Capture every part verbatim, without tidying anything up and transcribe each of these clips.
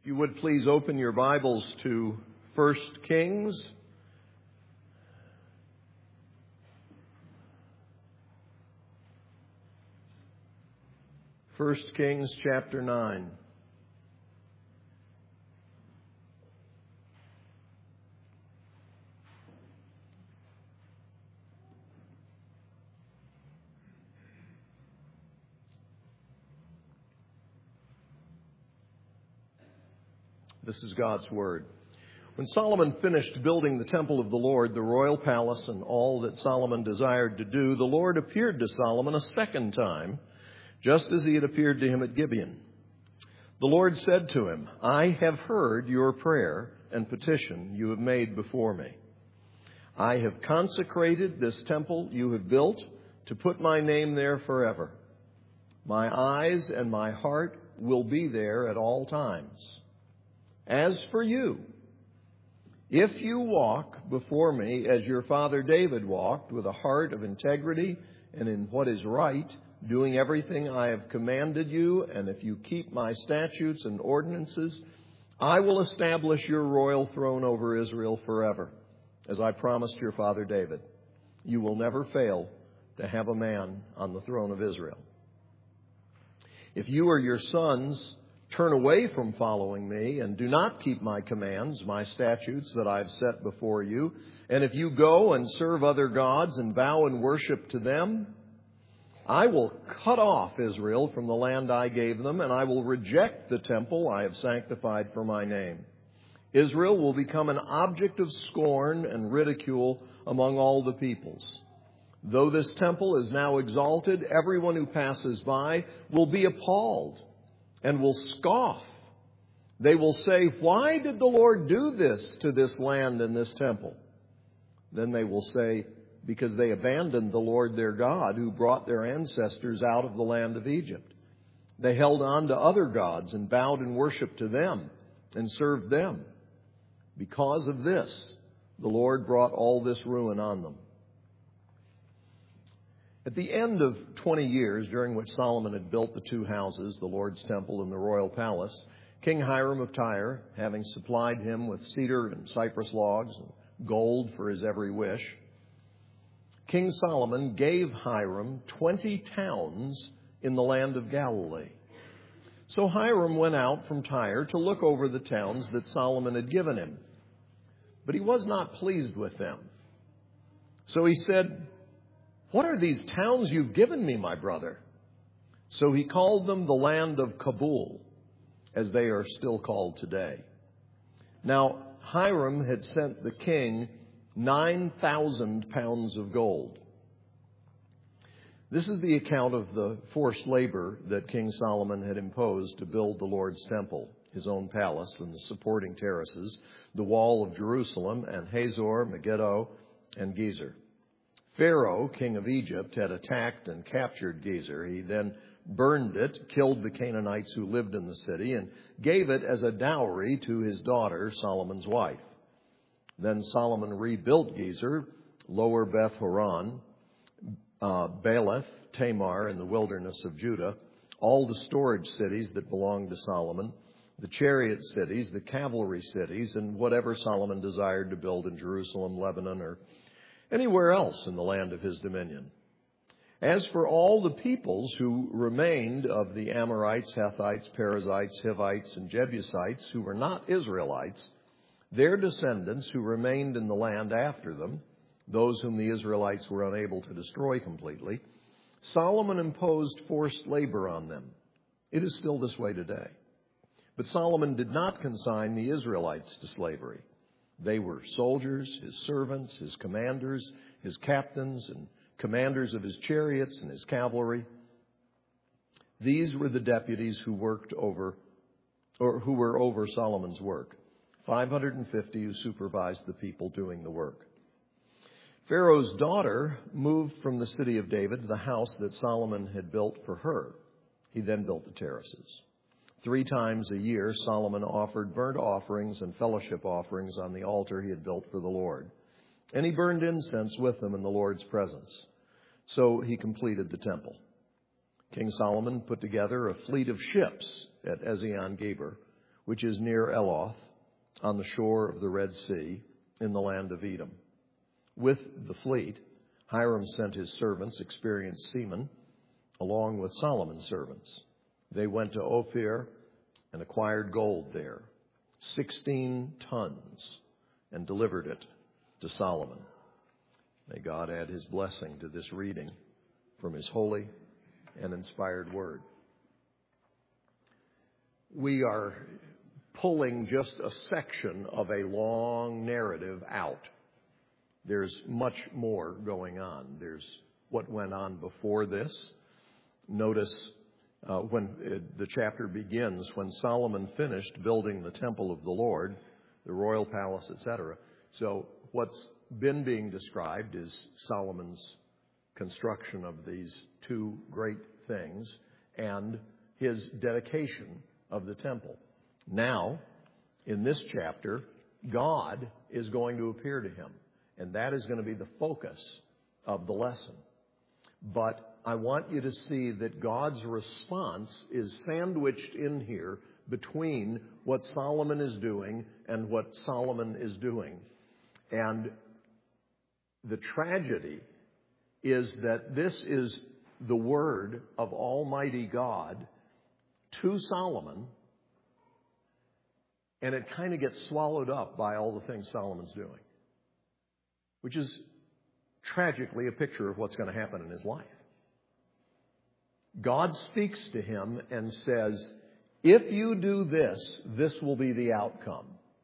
you would please open your Bibles to First Kings. First Kings chapter nine. This is God's Word. When Solomon finished building the temple of the Lord, the royal palace, and all that Solomon desired to do, the Lord appeared to Solomon a second time, just as he had appeared to him at Gibeon. The Lord said to him, I have heard your prayer and petition you have made before me. I have consecrated this temple you have built to put my name there forever. My eyes and my heart will be there at all times. As for you, if you walk before me as your father David walked, with a heart of integrity and in what is right, doing everything I have commanded you, and if you keep my statutes and ordinances, I will establish your royal throne over Israel forever, as I promised your father David. You will never fail to have a man on the throne of Israel. If you or your sons turn away from following me and do not keep my commands, my statutes that I've set before you, and if you go and serve other gods and vow and worship to them, I will cut off Israel from the land I gave them, and I will reject the temple I have sanctified for my name. Israel will become an object of scorn and ridicule among all the peoples. Though this temple is now exalted, everyone who passes by will be appalled and will scoff. They will say, why did the Lord do this to this land and this temple? Then they will say, because they abandoned the Lord their God, who brought their ancestors out of the land of Egypt. They held on to other gods and bowed in worship to them and served them. Because of this, the Lord brought all this ruin on them. At the end of twenty years, during which Solomon had built the two houses, the Lord's temple and the royal palace, King Hiram of Tyre, having supplied him with cedar and cypress logs and gold for his every wish, King Solomon gave Hiram twenty towns in the land of Galilee. So Hiram went out from Tyre to look over the towns that Solomon had given him. But he was not pleased with them. So he said, what are these towns you've given me, my brother? So he called them the land of Kabul, as they are still called today. Now, Hiram had sent the king nine thousand pounds of gold. This is the account of the forced labor that King Solomon had imposed to build the Lord's temple, his own palace and the supporting terraces, the wall of Jerusalem, and Hazor, Megiddo, and Gezer. Pharaoh, king of Egypt, had attacked and captured Gezer. He then burned it, killed the Canaanites who lived in the city, and gave it as a dowry to his daughter, Solomon's wife. Then Solomon rebuilt Gezer, Lower Beth Horon, uh, Baalath, Tamar in the wilderness of Judah, all the storage cities that belonged to Solomon, the chariot cities, the cavalry cities, and whatever Solomon desired to build in Jerusalem, Lebanon, or anywhere else in the land of his dominion. As for all the peoples who remained of the Amorites, Hethites, Perizzites, Hivites, and Jebusites who were not Israelites, their descendants who remained in the land after them, those whom the Israelites were unable to destroy completely, Solomon imposed forced labor on them. It is still this way today. But Solomon did not consign the Israelites to slavery. They were soldiers, his servants, his commanders, his captains, and commanders of his chariots and his cavalry. These were the deputies who worked over, or who were over Solomon's work. five hundred fifty who supervised the people doing the work. Pharaoh's daughter moved from the city of David to the house that Solomon had built for her. He then built the terraces. Three times a year, Solomon offered burnt offerings and fellowship offerings on the altar he had built for the Lord. And he burned incense with them in the Lord's presence. So he completed the temple. King Solomon put together a fleet of ships at Ezion-Geber, which is near Eloth, on the shore of the Red Sea, in the land of Edom. With the fleet, Hiram sent his servants, experienced seamen, along with Solomon's servants. They went to Ophir and acquired gold there, sixteen tons, and delivered it to Solomon. May God add his blessing to this reading from his holy and inspired word. We are pulling just a section of a long narrative out. There's much more going on. There's what went on before this. Notice uh, when it, the chapter begins, when Solomon finished building the temple of the Lord, the royal palace, et cetera. So what's been being described is Solomon's construction of these two great things and his dedication of the temple. Now, in this chapter, God is going to appear to him, and that is going to be the focus of the lesson. But I want you to see that God's response is sandwiched in here between what Solomon is doing and what Solomon is doing. And the tragedy is that this is the word of Almighty God to Solomon, and it kind of gets swallowed up by all the things Solomon's doing, which is tragically a picture of what's going to happen in his life. God speaks to him and says, if you do this, this will be the outcome.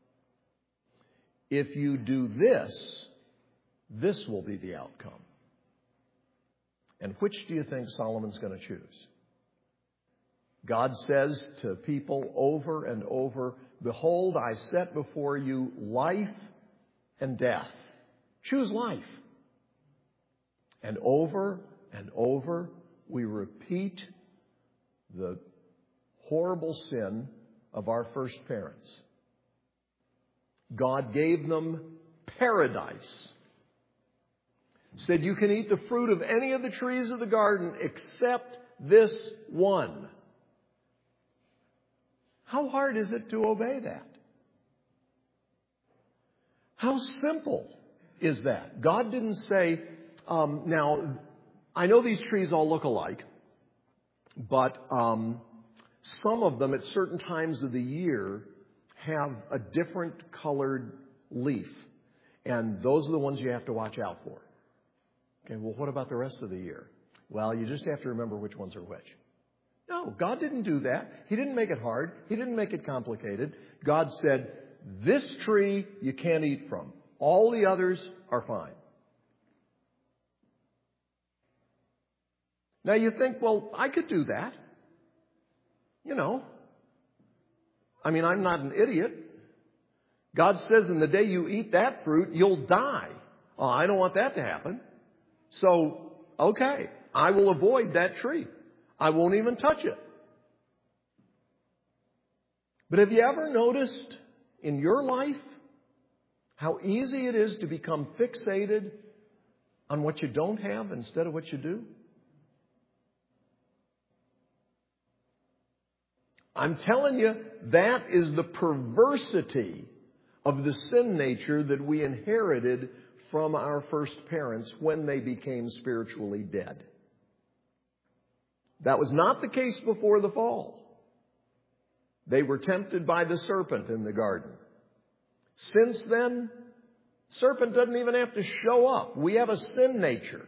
If you do this, this will be the outcome. And which do you think Solomon's going to choose? God says to people over and over, behold, I set before you life and death. Choose life. And over and over, we repeat the horrible sin of our first parents. God gave them paradise. Said you can eat the fruit of any of the trees of the garden except this one. How hard is it to obey that? How simple is that? God didn't say, um, now, I know these trees all look alike, but um, some of them at certain times of the year have a different colored leaf. And those are the ones you have to watch out for. Okay, well, what about the rest of the year? Well, you just have to remember which ones are which. No, God didn't do that. He didn't make it hard. He didn't make it complicated. God said, this tree you can't eat from. All the others are fine. Now you think, well, I could do that. You know. I mean, I'm not an idiot. God says in the day you eat that fruit, you'll die. Oh, I don't want that to happen. So, okay, I will avoid that tree. I won't even touch it. But have you ever noticed in your life how easy it is to become fixated on what you don't have instead of what you do? I'm telling you, that is the perversity of the sin nature that we inherited from our first parents when they became spiritually dead. That was not the case before the fall. They were tempted by the serpent in the garden. Since then, serpent doesn't even have to show up. We have a sin nature.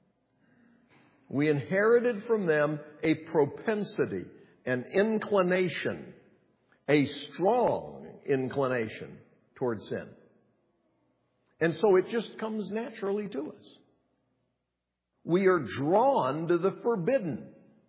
We inherited from them a propensity, an inclination, a strong inclination toward sin. And so it just comes naturally to us. We are drawn to the forbidden.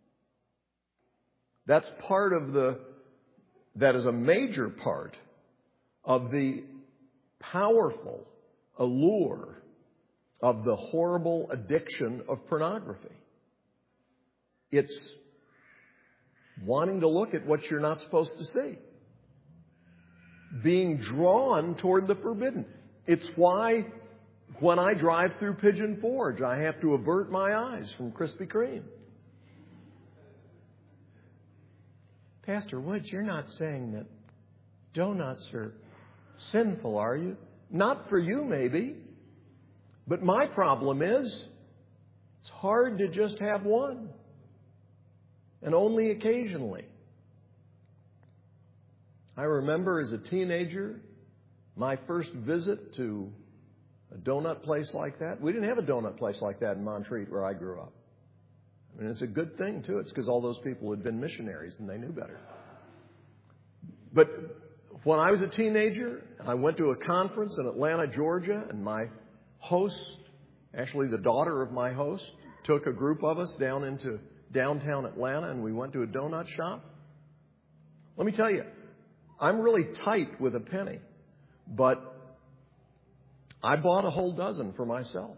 That's part of the, that is a major part of the powerful allure of the horrible addiction of pornography. It's wanting to look at what you're not supposed to see. Being drawn toward the forbidden. It's why when I drive through Pigeon Forge, I have to avert my eyes from Krispy Kreme. Pastor Woods, you're not saying that Donuts are sinful, are you? Not for you, maybe. But my problem is, it's hard to just have one. And only occasionally. I remember as a teenager, my first visit to a donut place like that. We didn't have a donut place like that in Montreat where I grew up. I mean, it's a good thing, too. It's because all those people had been missionaries and they knew better. But when I was a teenager, I went to a conference in Atlanta, Georgia, and my host, actually the daughter of my host, took a group of us down into downtown Atlanta, and we went to a donut shop. Let me tell you, I'm really tight with a penny, but I bought a whole dozen for myself.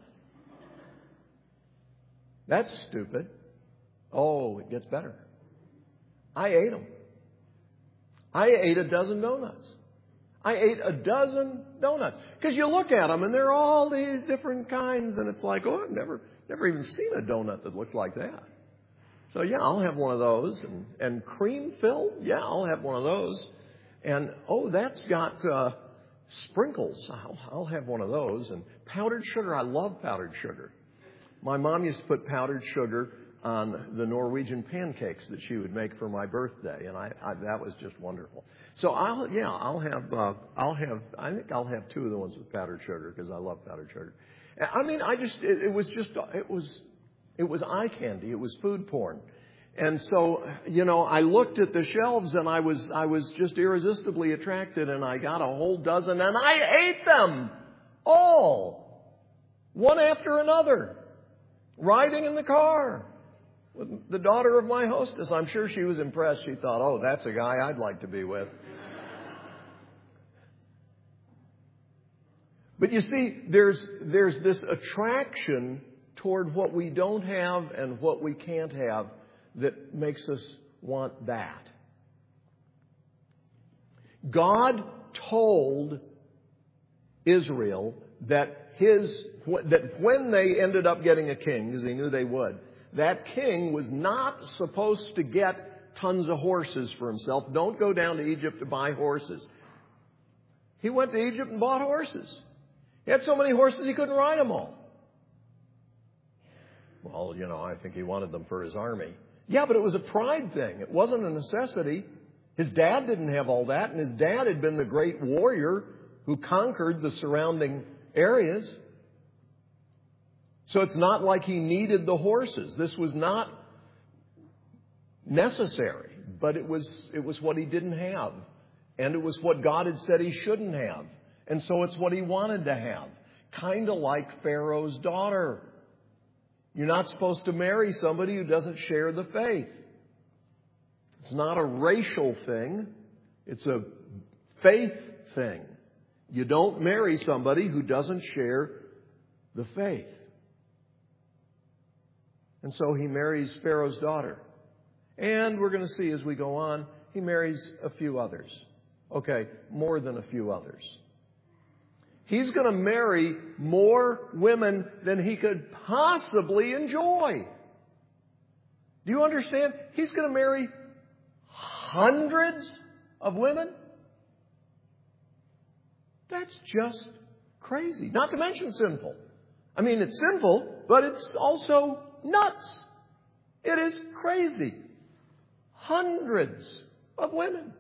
That's stupid. Oh, it gets better. I ate them. I ate a dozen donuts. I ate a dozen donuts. Because you look at them and they're all these different kinds, and it's like, oh, I've never, never even seen a donut that looked like that. So yeah, I'll have one of those. And, and cream filled, yeah, I'll have one of those. And oh, that's got uh, sprinkles. I'll, I'll have one of those. And powdered sugar, I love powdered sugar. My mom used to put powdered sugar on the Norwegian pancakes that she would make for my birthday, and I, I that was just wonderful. So I'll yeah I'll have uh, I'll have I think I'll have two of the ones with powdered sugar because I love powdered sugar. I mean I just it, it was just it was it was eye candy. It was food porn. And so, you know, I looked at the shelves and I was I was just irresistibly attracted, and I got a whole dozen and I ate them all, one after another, riding in the car with the daughter of my hostess. I'm sure she was impressed. She thought, oh, that's a guy I'd like to be with. But you see, there's there's this attraction toward what we don't have and what we can't have that makes us want that. God told Israel that his that when they ended up getting a king, because he knew they would, that king was not supposed to get tons of horses for himself. Don't go down to Egypt to buy horses. He went to Egypt and bought horses. He had so many horses he couldn't ride them all. Well, you know, I think he wanted them for his army. Yeah, but it was a pride thing. It wasn't a necessity. His dad didn't have all that, and his dad had been the great warrior who conquered the surrounding areas. So it's not like he needed the horses. This was not necessary, but it was it was what he didn't have. And it was what God had said he shouldn't have. And so it's what he wanted to have. Kind of like Pharaoh's daughter. You're not supposed to marry somebody who doesn't share the faith. It's not a racial thing. It's a faith thing. You don't marry somebody who doesn't share the faith. And so he marries Pharaoh's daughter. And we're going to see as we go on, he marries a few others. Okay, more than a few others. He's going to marry more women than he could possibly enjoy. Do you understand? He's going to marry hundreds of women? That's just crazy. Not to mention sinful. I mean, it's sinful, but it's also nuts. It is crazy. Hundreds of women.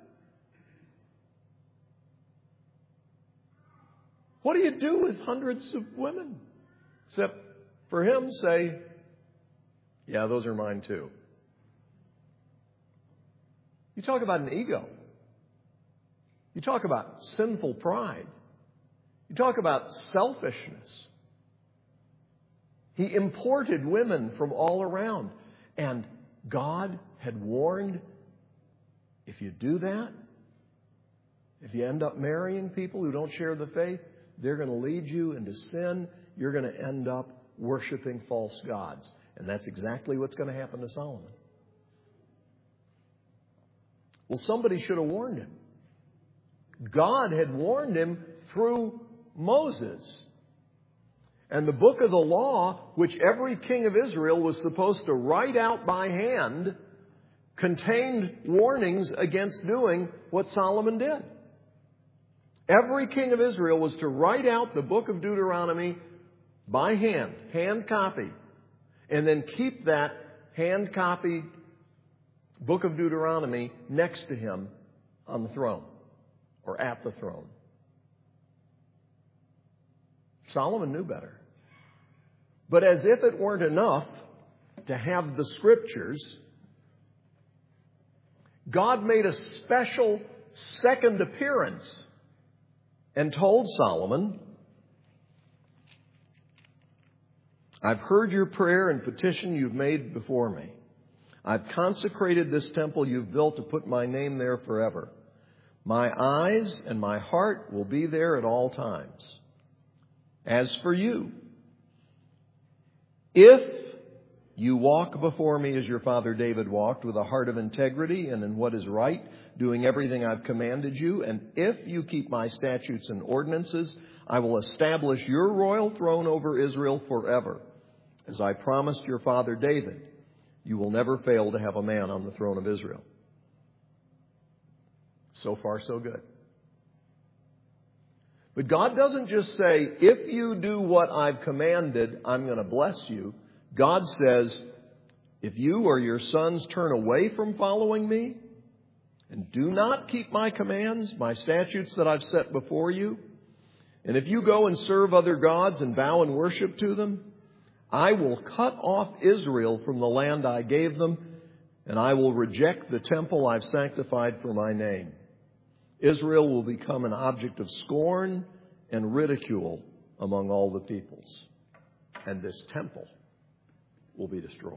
What do you do with hundreds of women? Except for him say, yeah, those are mine too. You talk about an ego. You talk about sinful pride. You talk about selfishness. He imported women from all around. And God had warned, if you do that, if you end up marrying people who don't share the faith, they're going to lead you into sin. You're going to end up worshiping false gods. And that's exactly what's going to happen to Solomon. Well, somebody should have warned him. God had warned him through Moses. And the book of the law, which every king of Israel was supposed to write out by hand, contained warnings against doing what Solomon did. Every king of Israel was to write out the book of Deuteronomy by hand, hand copy, and then keep that hand copied book of Deuteronomy next to him on the throne or at the throne. Solomon knew better. But as if it weren't enough to have the Scriptures, God made a special second appearance and told Solomon, I've heard your prayer and petition you've made before me. I've consecrated this temple you've built to put my name there forever. My eyes and my heart will be there at all times. As for you, if you walk before me as your father David walked, with a heart of integrity and in what is right, doing everything I've commanded you, and if you keep my statutes and ordinances, I will establish your royal throne over Israel forever. As I promised your father David, you will never fail to have a man on the throne of Israel. So far, so good. But God doesn't just say, if you do what I've commanded, I'm going to bless you. God says, if you or your sons turn away from following me and do not keep my commands, my statutes that I've set before you, and if you go and serve other gods and bow and worship to them, I will cut off Israel from the land I gave them, and I will reject the temple I've sanctified for my name. Israel will become an object of scorn and ridicule among all the peoples, and this temple will be destroyed.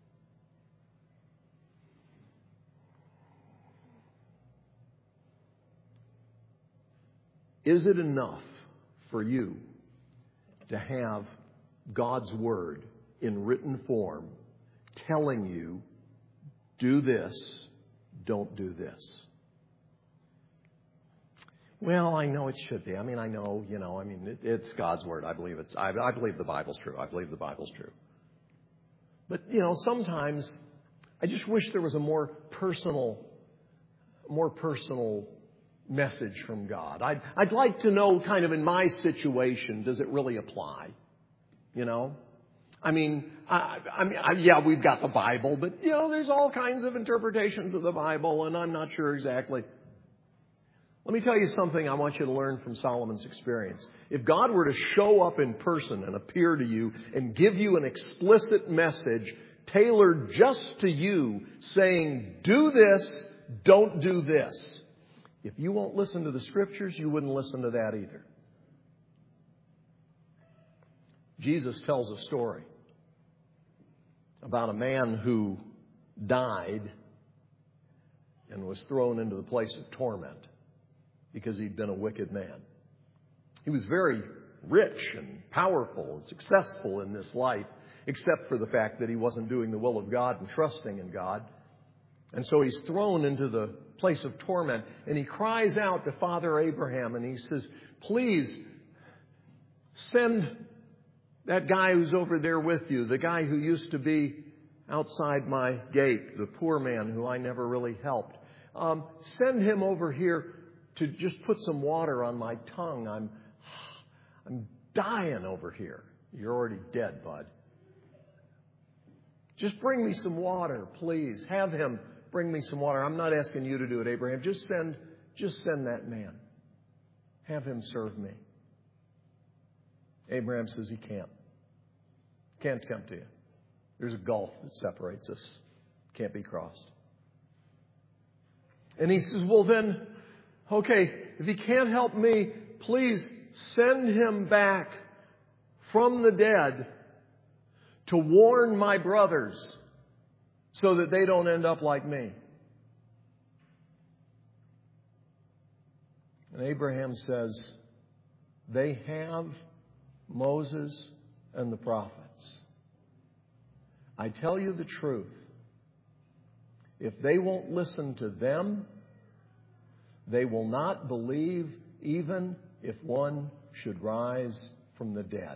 Is it enough for you to have God's Word in written form telling you, do this, don't do this? Well, I know it should be. I mean, I know, you know, I mean, it, it's God's Word. I believe it's, I, I believe the Bible's true. I believe the Bible's true. But, you know, sometimes I just wish there was a more personal, more personal message from God. I'd, I'd like to know kind of in my situation, does it really apply? You know? I mean, I, I mean, I, yeah, we've got the Bible, but, you know, there's all kinds of interpretations of the Bible, and I'm not sure exactly. Let me tell you something I want you to learn from Solomon's experience. If God were to show up in person and appear to you and give you an explicit message tailored just to you, saying, do this, don't do this. If you won't listen to the Scriptures, you wouldn't listen to that either. Jesus tells a story about a man who died and was thrown into the place of torment because he'd been a wicked man. He was very rich and powerful and successful in this life, except for the fact that he wasn't doing the will of God and trusting in God. And so he's thrown into the place of torment, and he cries out to Father Abraham, and he says, please send that guy who's over there with you, the guy who used to be outside my gate, the poor man who I never really helped. Um, send him over here to just put some water on my tongue. I'm, I'm dying over here. You're already dead, bud. Just bring me some water, please. Have him bring me some water. I'm not asking you to do it, Abraham. Just send, just send that man. Have him serve me. Abraham says he can't. Can't come to you. There's a gulf that separates us. Can't be crossed. And he says, well then, okay, if he can't help me, please send him back from the dead to warn my brothers so that they don't end up like me. And Abraham says, they have Moses and the prophets. I tell you the truth. If they won't listen to them, they will not believe even if one should rise from the dead.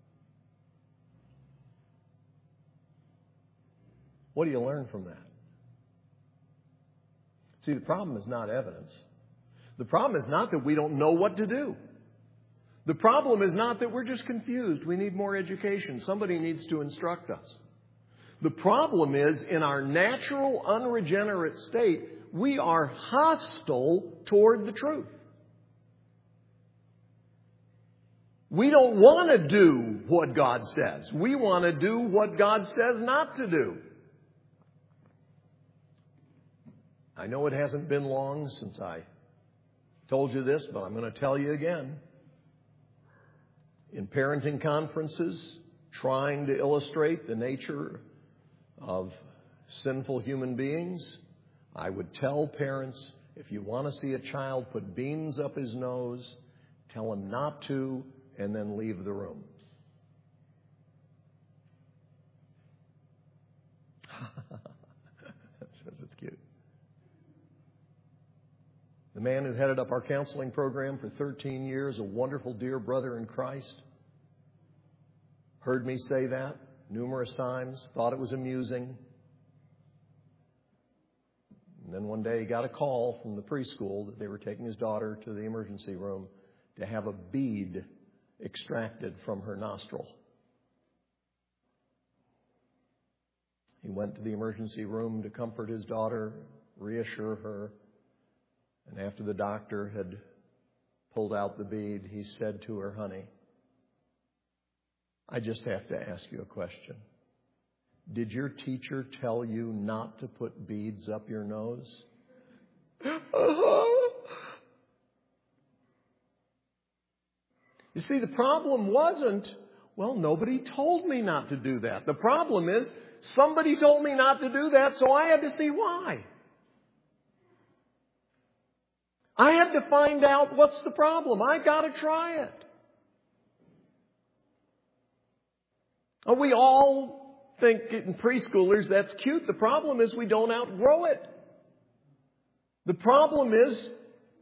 What do you learn from that? See, the problem is not evidence. The problem is not that we don't know what to do. The problem is not that we're just confused. We need more education. Somebody needs to instruct us. The problem is, in our natural, unregenerate state, we are hostile toward the truth. We don't want to do what God says. We want to do what God says not to do. I know it hasn't been long since I told you this, but I'm going to tell you again. In parenting conferences, trying to illustrate the nature of sinful human beings, I would tell parents, if you want to see a child put beans up his nose, tell him not to, and then leave the room. That's cute. The man who headed up our counseling program for thirteen years, a wonderful dear brother in Christ, heard me say that numerous times, thought it was amusing. And then one day he got a call from the preschool that they were taking his daughter to the emergency room to have a bead extracted from her nostril. He went to the emergency room to comfort his daughter, reassure her. And after the doctor had pulled out the bead, he said to her, "Honey, I just have to ask you a question. Did your teacher tell you not to put beads up your nose?" Uh-huh. You see, the problem wasn't, well, nobody told me not to do that. The problem is, somebody told me not to do that, so I had to see why. I had to find out what's the problem. I got to try it. Oh, we all think in preschoolers that's cute. The problem is we don't outgrow it. The problem is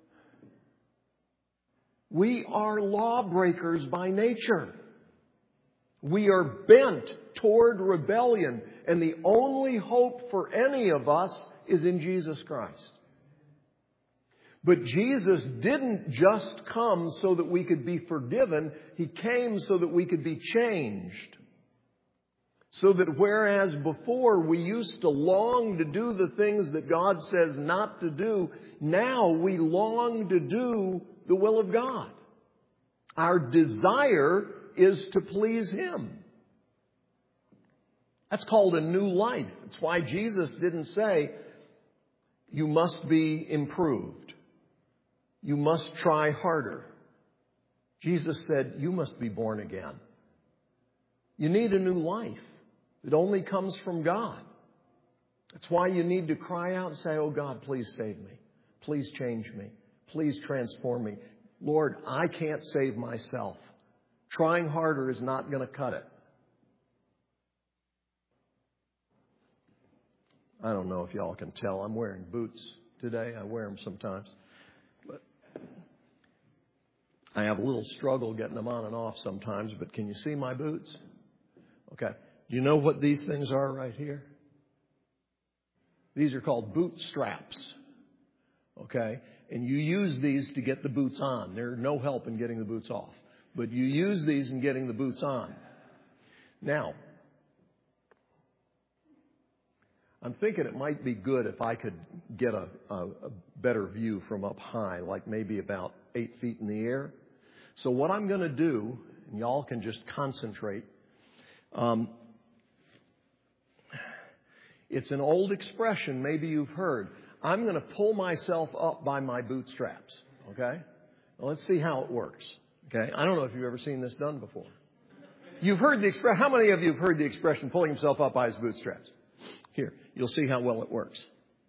we are lawbreakers by nature. We are bent toward rebellion, and the only hope for any of us is in Jesus Christ. But Jesus didn't just come so that we could be forgiven. He came so that we could be changed. So that whereas before we used to long to do the things that God says not to do, now we long to do the will of God. Our desire is to please Him. That's called a new life. It's why Jesus didn't say, you must be improved. You must try harder. Jesus said, you must be born again. You need a new life. It only comes from God. That's why you need to cry out and say, oh God, please save me. Please change me. Please transform me. Lord, I can't save myself. Trying harder is not going to cut it. I don't know if y'all can tell. I'm wearing boots today. I wear them sometimes. But I have a little struggle getting them on and off sometimes. But can you see my boots? Okay. Do you know what these things are right here? These are called boot straps. Okay? And you use these to get the boots on. There's no help in getting the boots off. But you use these in getting the boots on. Now, I'm thinking it might be good if I could get a, a, a better view from up high, like maybe about eight feet in the air. So what I'm going to do, and y'all can just concentrate, um, it's an old expression maybe you've heard. I'm going to pull myself up by my bootstraps. Okay? Well, let's see how it works. Okay? I don't know if you've ever seen this done before. You've heard the expression. How many of you have heard the expression pulling himself up by his bootstraps? Here, you'll see how well it works.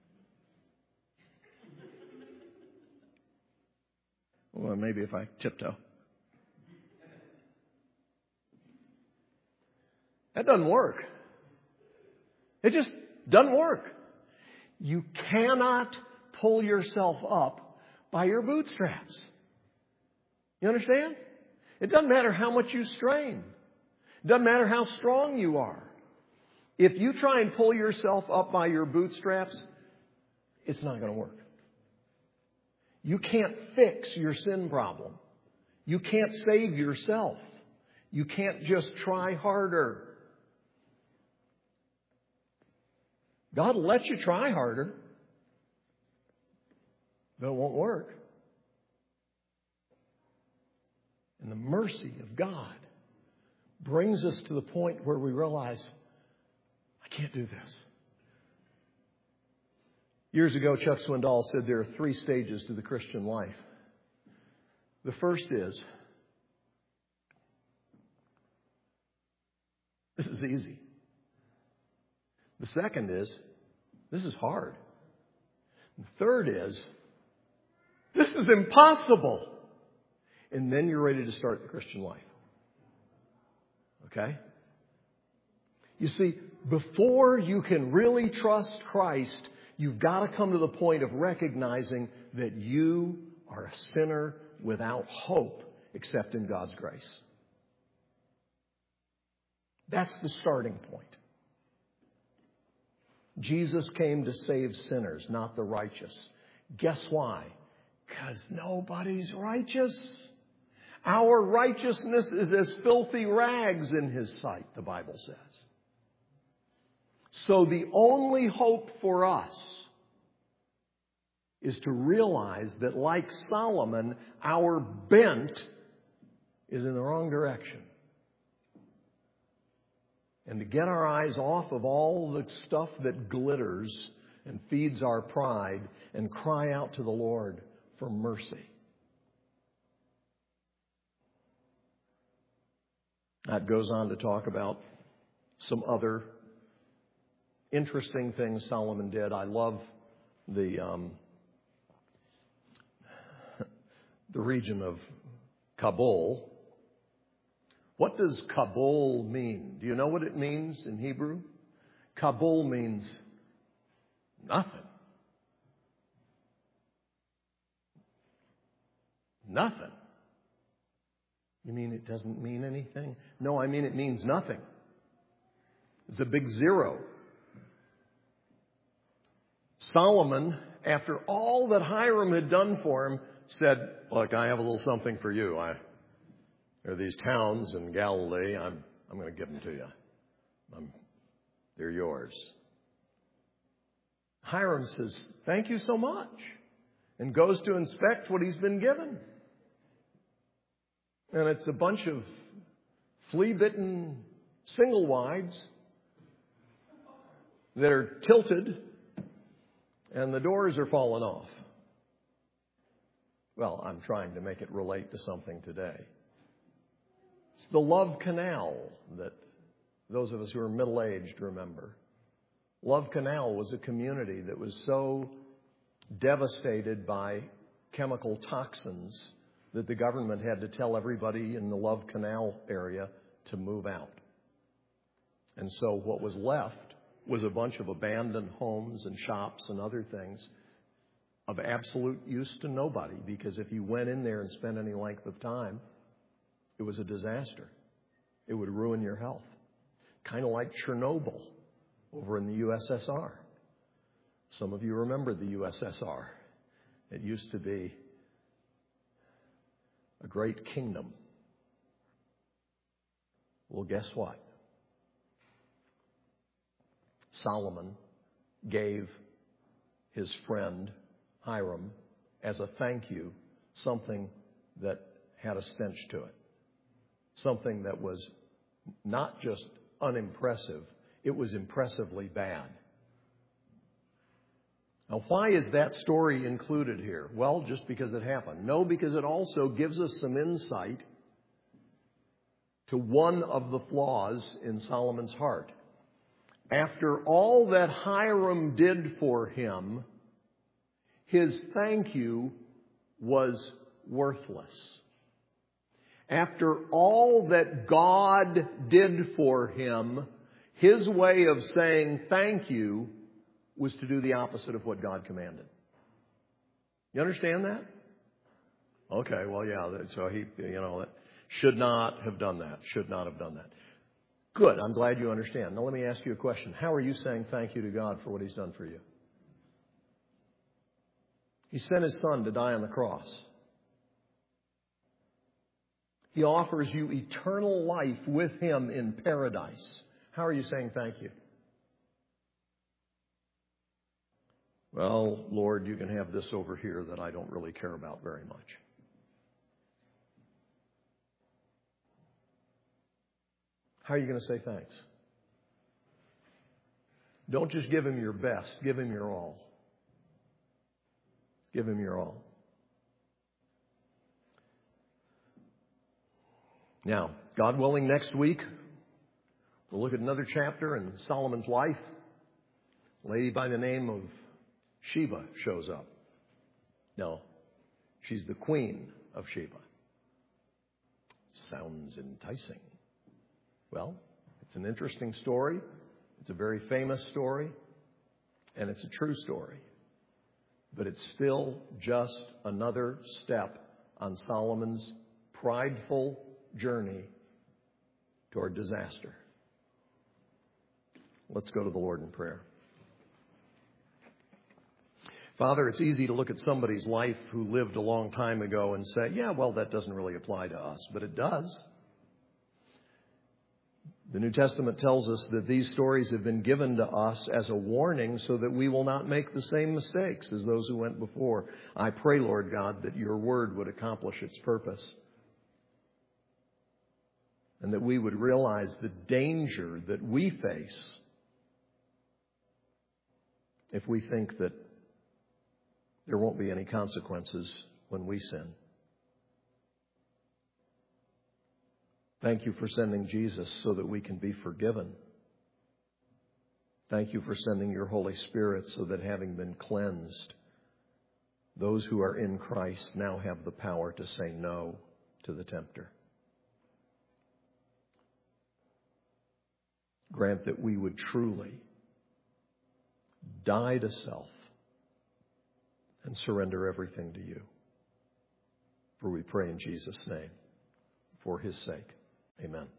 Well, maybe if I tiptoe. That doesn't work. It just doesn't work. You cannot pull yourself up by your bootstraps. You understand? It doesn't matter how much you strain. It doesn't matter how strong you are. If you try and pull yourself up by your bootstraps, it's not going to work. You can't fix your sin problem. You can't save yourself. You can't just try harder. God will let you try harder, but it won't work. And the mercy of God brings us to the point where we realize, I can't do this. Years ago, Chuck Swindoll said there are three stages to the Christian life. The first is, this is easy. The second is, this is hard. The third is, this is impossible. And then you're ready to start the Christian life. Okay? You see, before you can really trust Christ, you've got to come to the point of recognizing that you are a sinner without hope except in God's grace. That's the starting point. Jesus came to save sinners, not the righteous. Guess why? Because nobody's righteous. Our righteousness is as filthy rags in His sight, the Bible says. So the only hope for us is to realize that, like Solomon, our bent is in the wrong direction. And to get our eyes off of all the stuff that glitters and feeds our pride and cry out to the Lord for mercy. That goes on to talk about some other interesting things Solomon did. I love the um, the region of Kabul. What does Kabul mean? Do you know what it means in Hebrew? Kabul means nothing. Nothing. You mean it doesn't mean anything? No, I mean it means nothing. It's a big zero. Solomon, after all that Hiram had done for him, said, look, I have a little something for you. I, there are these towns in Galilee. I'm, I'm going to give them to you. I'm, they're yours. Hiram says, thank you so much, and goes to inspect what he's been given. And it's a bunch of flea-bitten single wides that are tilted, and the doors are falling off. Well, I'm trying to make it relate to something today. It's the Love Canal that those of us who are middle-aged remember. Love Canal was a community that was so devastated by chemical toxins that the government had to tell everybody in the Love Canal area to move out. And so what was left was a bunch of abandoned homes and shops and other things of absolute use to nobody, because if you went in there and spent any length of time, it was a disaster. It would ruin your health. Kind of like Chernobyl over in the U S S R. Some of you remember the U S S R. It used to be a great kingdom. Well, guess what? Solomon gave his friend Hiram, as a thank you, something that had a stench to it. Something that was not just unimpressive, it was impressively bad. Now, why is that story included here? Well, just because it happened. No, because it also gives us some insight to one of the flaws in Solomon's heart. After all that Hiram did for him, his thank you was worthless. After all that God did for him, his way of saying thank you was to do the opposite of what God commanded. You understand that? Okay, well, yeah, so he, you know, should not have done that. Should not have done that. Good, I'm glad you understand. Now let me ask you a question. How are you saying thank you to God for what He's done for you? He sent His Son to die on the cross. He offers you eternal life with Him in paradise. How are you saying thank you? Well, Lord, you can have this over here that I don't really care about very much. How are you going to say thanks? Don't just give Him your best. Give Him your all. Give Him your all. Now, God willing, next week, we'll look at another chapter in Solomon's life. A lady by the name of Sheba shows up. No, she's the queen of Sheba. Sounds enticing. Well, it's an interesting story. It's a very famous story. And it's a true story. But it's still just another step on Solomon's prideful journey toward disaster. Let's go to the Lord in prayer. Father, it's easy to look at somebody's life who lived a long time ago and say, yeah, well, that doesn't really apply to us, but it does. The New Testament tells us that these stories have been given to us as a warning so that we will not make the same mistakes as those who went before. I pray, Lord God, that your word would accomplish its purpose and that we would realize the danger that we face if we think that there won't be any consequences when we sin. Thank you for sending Jesus so that we can be forgiven. Thank you for sending your Holy Spirit so that having been cleansed, those who are in Christ now have the power to say no to the tempter. Grant that we would truly die to self and surrender everything to you. For we pray in Jesus' name, for his sake. Amen.